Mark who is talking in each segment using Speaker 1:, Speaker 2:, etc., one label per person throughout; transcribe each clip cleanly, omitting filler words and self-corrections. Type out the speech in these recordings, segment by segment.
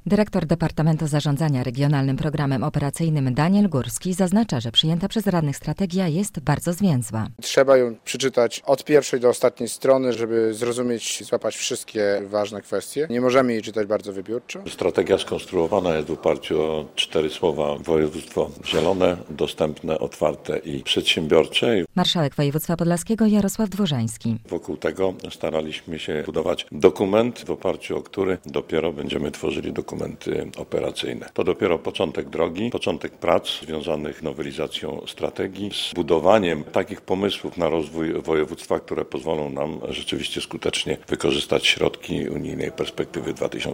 Speaker 1: Dyrektor Departamentu Zarządzania Regionalnym Programem Operacyjnym Daniel Górski zaznacza, że przyjęta przez radnych strategia jest bardzo zwięzła.
Speaker 2: Trzeba ją przeczytać od pierwszej do ostatniej strony, żeby zrozumieć, złapać wszystkie ważne kwestie. Nie możemy jej czytać bardzo wybiórczo.
Speaker 3: Strategia skonstruowana jest w oparciu o 4 słowa: województwo zielone, dostępne, otwarte i przedsiębiorcze.
Speaker 1: Marszałek województwa podlaskiego Jarosław Dworzański.
Speaker 3: Wokół tego staraliśmy się budować dokument, w oparciu o który dopiero będziemy tworzyli dokumenty operacyjne. To dopiero początek drogi, początek prac związanych z nowelizacją strategii, z budowaniem takich pomysłów na rozwój województwa, które pozwolą nam rzeczywiście skutecznie wykorzystać środki unijnej perspektywy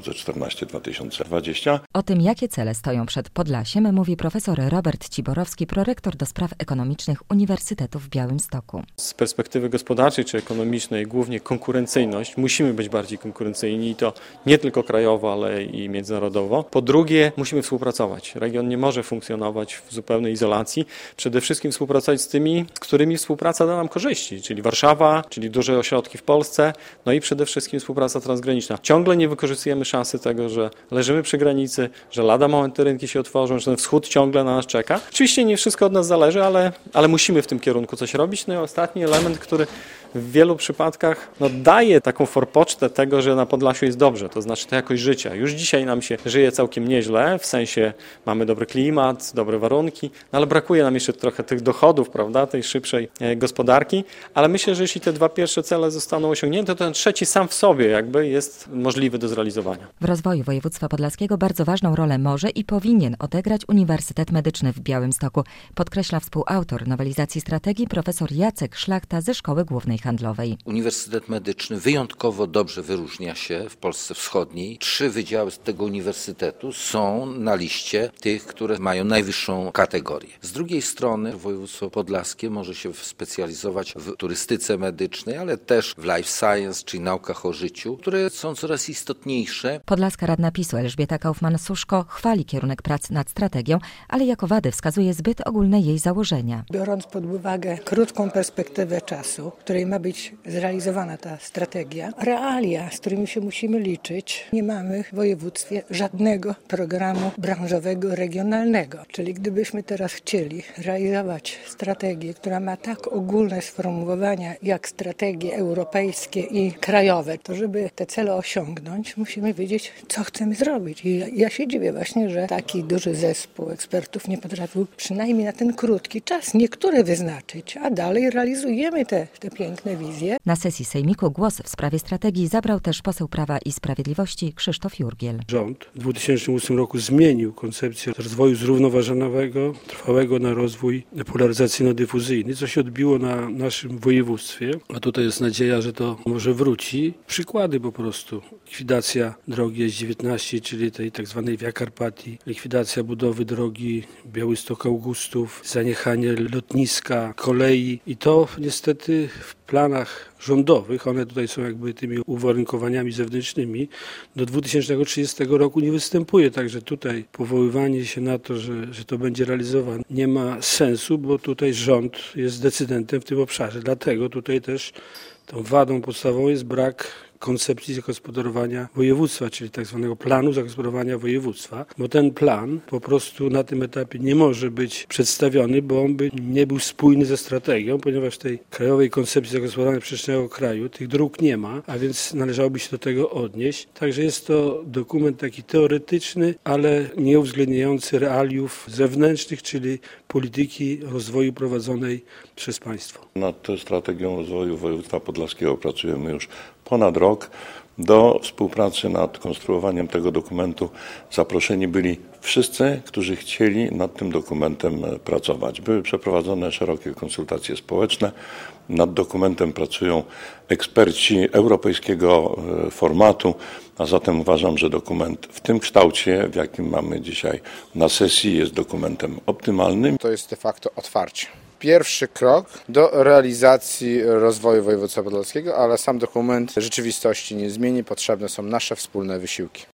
Speaker 3: 2014-2020.
Speaker 1: O tym, jakie cele stoją przed Podlasiem, mówi profesor Robert Ciborowski, prorektor do spraw ekonomicznych Uniwersytetu w Białymstoku.
Speaker 4: Z perspektywy gospodarczej czy ekonomicznej głównie konkurencyjność. Musimy być bardziej konkurencyjni i to nie tylko krajowo, ale i międzynarodowo. Po drugie, musimy współpracować. Region nie może funkcjonować w zupełnej izolacji. Przede wszystkim współpracować z tymi, z którymi współpraca da nam korzyści, czyli Warszawa, czyli duże ośrodki w Polsce, no i przede wszystkim współpraca transgraniczna. Ciągle nie wykorzystujemy szansy tego, że leżymy przy granicy, że lada moment te rynki się otworzą, że ten wschód ciągle na nas czeka. Oczywiście nie wszystko od nas zależy, ale musimy w tym kierunku coś robić. No i ostatni element, który w wielu przypadkach daje taką forpocztę tego, że na Podlasiu jest dobrze, to znaczy to jakość życia. Już dzisiaj nam się żyje całkiem nieźle, w sensie mamy dobry klimat, dobre warunki, ale brakuje nam jeszcze trochę tych dochodów, prawda, tej szybszej gospodarki, ale myślę, że jeśli te 2 pierwsze cele zostaną osiągnięte, to ten trzeci sam w sobie jakby jest możliwy do zrealizowania.
Speaker 1: W rozwoju województwa podlaskiego bardzo ważną rolę może i powinien odegrać Uniwersytet Medyczny w Białymstoku, podkreśla współautor nowelizacji strategii profesor Jacek Szlachta ze Szkoły Głównej Handlowej.
Speaker 5: Uniwersytet Medyczny wyjątkowo dobrze wyróżnia się w Polsce Wschodniej. 3 wydziały z tego uniwersytetu są na liście tych, które mają najwyższą kategorię. Z drugiej strony województwo podlaskie może się specjalizować w turystyce medycznej, ale też w life science, czyli naukach o życiu, które są coraz istotniejsze.
Speaker 1: Podlaska radna PiS-u Elżbieta Kaufmann-Suszko chwali kierunek prac nad strategią, ale jako wady wskazuje zbyt ogólne jej założenia.
Speaker 6: Biorąc pod uwagę krótką perspektywę czasu, w której ma być zrealizowana ta strategia, realia, z którymi się musimy liczyć, nie mamy w województwie żadnego programu branżowego, regionalnego. Czyli gdybyśmy teraz chcieli realizować strategię, która ma tak ogólne sformułowania jak strategie europejskie i krajowe, to żeby te cele osiągnąć, musimy wiedzieć, co chcemy zrobić. I ja się dziwię właśnie, że taki duży zespół ekspertów nie potrafił przynajmniej na ten krótki czas niektóre wyznaczyć, a dalej realizujemy te piękne wizje.
Speaker 1: Na sesji Sejmiku głos w sprawie strategii zabrał też poseł Prawa i Sprawiedliwości Krzysztof Jurgiel.
Speaker 7: Rząd w 2008 roku zmienił koncepcję rozwoju zrównoważonego, trwałego na rozwój polaryzacyjno-dyfuzyjny, co się odbiło na naszym województwie. A tutaj jest nadzieja, że to może wróci. Przykłady po prostu. Likwidacja drogi S19, czyli tej tak zwanej Via Carpatii, likwidacja budowy drogi Białystok-Augustów, zaniechanie lotniska, kolei i to niestety w planach rządowych, one tutaj są jakby tymi uwarunkowaniami zewnętrznymi, do 2030 roku nie występuje, także tutaj powoływanie się na to, że to będzie realizowane nie ma sensu, bo tutaj rząd jest decydentem w tym obszarze, dlatego tutaj też tą wadą podstawową jest brak koncepcji zagospodarowania województwa, czyli tak zwanego planu zagospodarowania województwa, bo ten plan po prostu na tym etapie nie może być przedstawiony, bo on by nie był spójny ze strategią, ponieważ tej krajowej koncepcji zagospodarowania przestrzennego kraju tych dróg nie ma, a więc należałoby się do tego odnieść. Także jest to dokument taki teoretyczny, ale nie uwzględniający realiów zewnętrznych, czyli polityki rozwoju prowadzonej przez państwo.
Speaker 3: Nad strategią rozwoju województwa podlaskiego pracujemy już ponad rok. Do współpracy nad konstruowaniem tego dokumentu zaproszeni byli wszyscy, którzy chcieli nad tym dokumentem pracować. Były przeprowadzone szerokie konsultacje społeczne. Nad dokumentem pracują eksperci europejskiego formatu, a zatem uważam, że dokument w tym kształcie, w jakim mamy dzisiaj na sesji, jest dokumentem optymalnym.
Speaker 2: To jest de facto otwarcie. Pierwszy krok do realizacji rozwoju województwa podlaskiego, ale sam dokument rzeczywistości nie zmieni. Potrzebne są nasze wspólne wysiłki.